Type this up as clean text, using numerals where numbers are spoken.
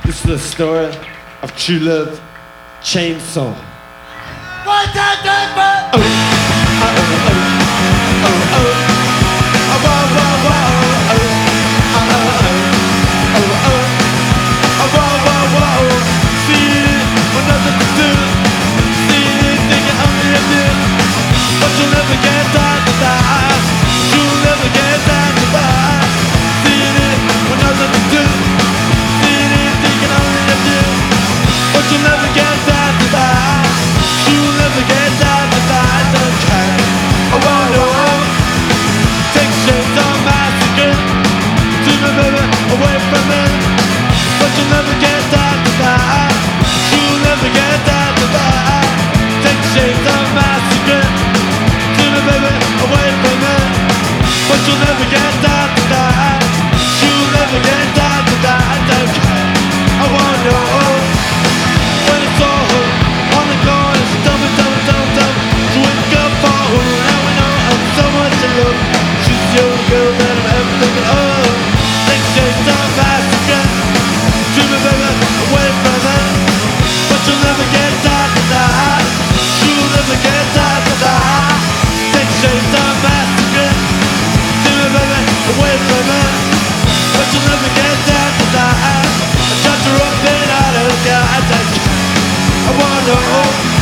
This is the story of True Love Chainsaw. One time, Oh, oh, oh, oh, oh, oh. Oh, oh, oh, oh, oh. Oh, oh, oh, oh, oh. Oh, oh, oh, oh. See it, but nothing to do. See it, thinking only of you. But you'll never get time to die. You'll never get time to die. See it, but nothing to do. See it, thinking only of you. But you'll never get time to die. You'll never get time to die. Don't care. I wanna take shades on my skin. Take me, baby, away from me. But you'll never get time to die. You'll never get time to die. Take shades on my skin. Take me, baby, away from me. But you'll never get time to die. You'll never get time to die. Don't care. I wanna when it's all on the corners. Tell me, drink up for her. Now we know I'm so much in love. She's the only girl that I'm ever thinking of. Take shades on my skin. Dream me, baby, away from her. But you'll never get time to die. You'll never get time to die. Take shades on my skin. Dream me, baby, away from her. But you'll never get time to die. I tried to rub it out of your eyes. I wanna